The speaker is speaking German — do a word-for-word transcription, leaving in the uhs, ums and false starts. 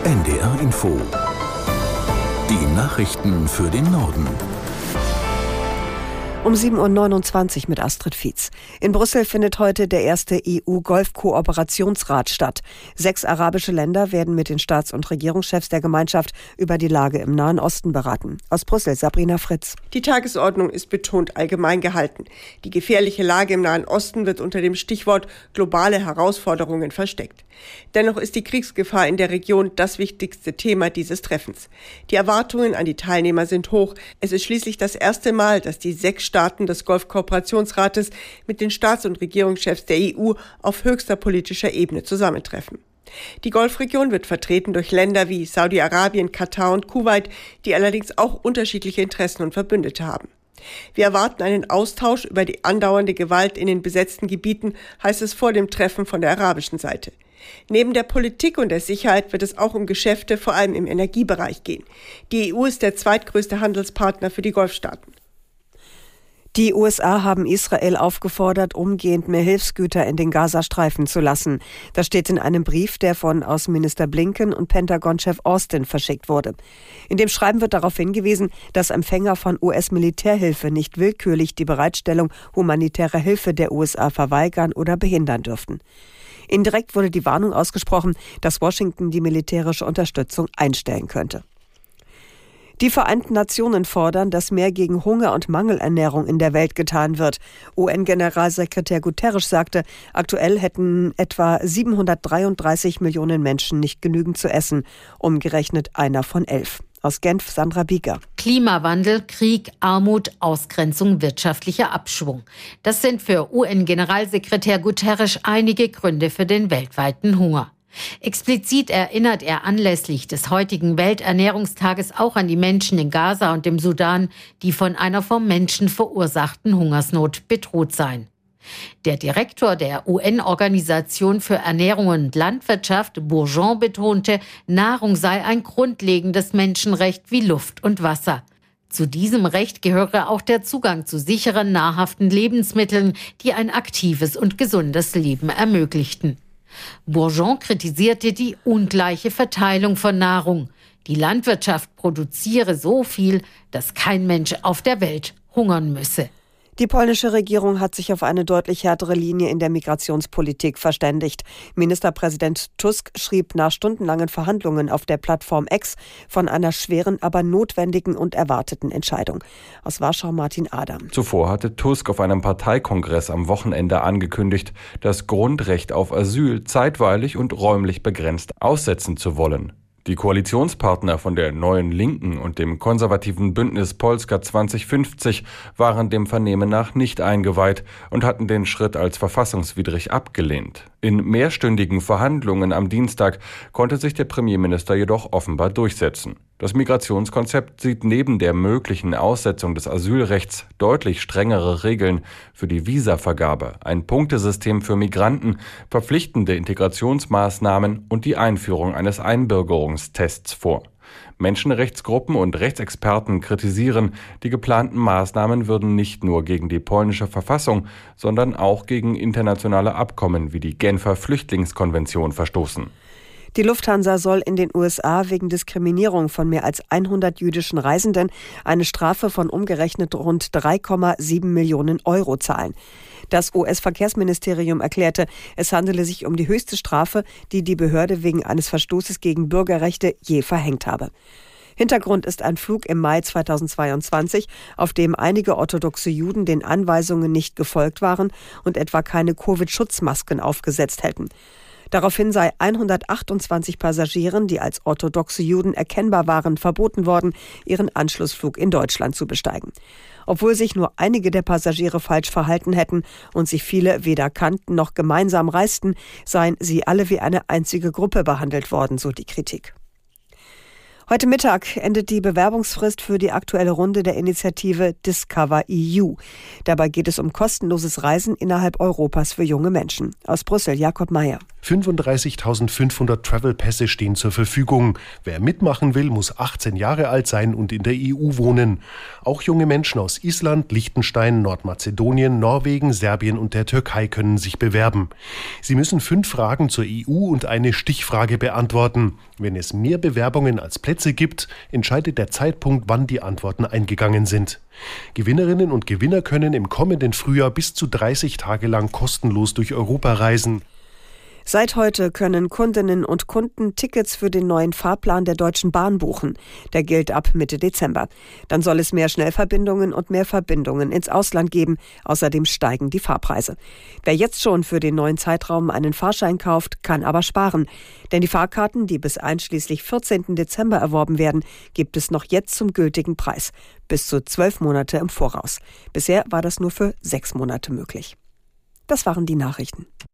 N D R Info. Die Nachrichten für den Norden. Um sieben Uhr neunundzwanzig mit Astrid Fietz. In Brüssel findet heute der erste E U-Golf-Kooperationsrat statt. Sechs arabische Länder werden mit den Staats- und Regierungschefs der Gemeinschaft über die Lage im Nahen Osten beraten. Aus Brüssel, Sabrina Fritz. Die Tagesordnung ist betont allgemein gehalten. Die gefährliche Lage im Nahen Osten wird unter dem Stichwort globale Herausforderungen versteckt. Dennoch ist die Kriegsgefahr in der Region das wichtigste Thema dieses Treffens. Die Erwartungen an die Teilnehmer sind hoch. Es ist schließlich das erste Mal, dass die sechs Staaten des Golfkooperationsrates mit den Staats- und Regierungschefs der E U auf höchster politischer Ebene zusammentreffen. Die Golfregion wird vertreten durch Länder wie Saudi-Arabien, Katar und Kuwait, die allerdings auch unterschiedliche Interessen und Verbündete haben. Wir erwarten einen Austausch über die andauernde Gewalt in den besetzten Gebieten, heißt es vor dem Treffen von der arabischen Seite. Neben der Politik und der Sicherheit wird es auch um Geschäfte, vor allem im Energiebereich, gehen. Die E U ist der zweitgrößte Handelspartner für die Golfstaaten. Die U S A haben Israel aufgefordert, umgehend mehr Hilfsgüter in den Gazastreifen zu lassen. Das steht in einem Brief, der von Außenminister Blinken und Pentagon-Chef Austin verschickt wurde. In dem Schreiben wird darauf hingewiesen, dass Empfänger von U S-Militärhilfe nicht willkürlich die Bereitstellung humanitärer Hilfe der U S A verweigern oder behindern dürften. Indirekt wurde die Warnung ausgesprochen, dass Washington die militärische Unterstützung einstellen könnte. Die Vereinten Nationen fordern, dass mehr gegen Hunger und Mangelernährung in der Welt getan wird. U N-Generalsekretär Guterres sagte, aktuell hätten etwa siebenhundertdreiunddreißig Millionen Menschen nicht genügend zu essen, umgerechnet einer von elf. Aus Genf, Sandra Bieger. Klimawandel, Krieg, Armut, Ausgrenzung, wirtschaftlicher Abschwung. Das sind für U N-Generalsekretär Guterres einige Gründe für den weltweiten Hunger. Explizit erinnert er anlässlich des heutigen Welternährungstages auch an die Menschen in Gaza und im Sudan, die von einer vom Menschen verursachten Hungersnot bedroht seien. Der Direktor der U N-Organisation für Ernährung und Landwirtschaft, Bourgeon, betonte, Nahrung sei ein grundlegendes Menschenrecht wie Luft und Wasser. Zu diesem Recht gehöre auch der Zugang zu sicheren, nahrhaften Lebensmitteln, die ein aktives und gesundes Leben ermöglichten. Bourgeon kritisierte die ungleiche Verteilung von Nahrung. Die Landwirtschaft produziere so viel, dass kein Mensch auf der Welt hungern müsse. Die polnische Regierung hat sich auf eine deutlich härtere Linie in der Migrationspolitik verständigt. Ministerpräsident Tusk schrieb nach stundenlangen Verhandlungen auf der Plattform X von einer schweren, aber notwendigen und erwarteten Entscheidung. Aus Warschau Martin Adam. Zuvor hatte Tusk auf einem Parteikongress am Wochenende angekündigt, das Grundrecht auf Asyl zeitweilig und räumlich begrenzt aussetzen zu wollen. Die Koalitionspartner von der Neuen Linken und dem konservativen Bündnis Polska zwanzig fünfzig waren dem Vernehmen nach nicht eingeweiht und hatten den Schritt als verfassungswidrig abgelehnt. In mehrstündigen Verhandlungen am Dienstag konnte sich der Premierminister jedoch offenbar durchsetzen. Das Migrationskonzept sieht neben der möglichen Aussetzung des Asylrechts deutlich strengere Regeln für die Visavergabe, ein Punktesystem für Migranten, verpflichtende Integrationsmaßnahmen und die Einführung eines Einbürgerungstests vor. Menschenrechtsgruppen und Rechtsexperten kritisieren, die geplanten Maßnahmen würden nicht nur gegen die polnische Verfassung, sondern auch gegen internationale Abkommen wie die Genfer Flüchtlingskonvention verstoßen. Die Lufthansa soll in den U S A wegen Diskriminierung von mehr als hundert jüdischen Reisenden eine Strafe von umgerechnet rund drei Komma sieben Millionen Euro zahlen. Das U S-Verkehrsministerium erklärte, es handele sich um die höchste Strafe, die die Behörde wegen eines Verstoßes gegen Bürgerrechte je verhängt habe. Hintergrund ist ein Flug im Mai zweitausendzweiundzwanzig, auf dem einige orthodoxe Juden den Anweisungen nicht gefolgt waren und etwa keine Covid-Schutzmasken aufgesetzt hätten. Daraufhin sei hundertachtundzwanzig Passagieren, die als orthodoxe Juden erkennbar waren, verboten worden, ihren Anschlussflug in Deutschland zu besteigen. Obwohl sich nur einige der Passagiere falsch verhalten hätten und sich viele weder kannten noch gemeinsam reisten, seien sie alle wie eine einzige Gruppe behandelt worden, so die Kritik. Heute Mittag endet die Bewerbungsfrist für die aktuelle Runde der Initiative Discover E U. Dabei geht es um kostenloses Reisen innerhalb Europas für junge Menschen. Aus Brüssel, Jakob Meyer. fünfunddreißigtausendfünfhundert Travel-Pässe stehen zur Verfügung. Wer mitmachen will, muss achtzehn Jahre alt sein und in der E U wohnen. Auch junge Menschen aus Island, Liechtenstein, Nordmazedonien, Norwegen, Serbien und der Türkei können sich bewerben. Sie müssen fünf Fragen zur E U und eine Stichfrage beantworten. Wenn es mehr Bewerbungen als Plätze gibt, entscheidet der Zeitpunkt, wann die Antworten eingegangen sind. Gewinnerinnen und Gewinner können im kommenden Frühjahr bis zu dreißig Tage lang kostenlos durch Europa reisen. Seit heute können Kundinnen und Kunden Tickets für den neuen Fahrplan der Deutschen Bahn buchen. Der gilt ab Mitte Dezember. Dann soll es mehr Schnellverbindungen und mehr Verbindungen ins Ausland geben. Außerdem steigen die Fahrpreise. Wer jetzt schon für den neuen Zeitraum einen Fahrschein kauft, kann aber sparen. Denn die Fahrkarten, die bis einschließlich vierzehnten Dezember erworben werden, gibt es noch jetzt zum gültigen Preis. Bis zu zwölf Monate im Voraus. Bisher war das nur für sechs Monate möglich. Das waren die Nachrichten.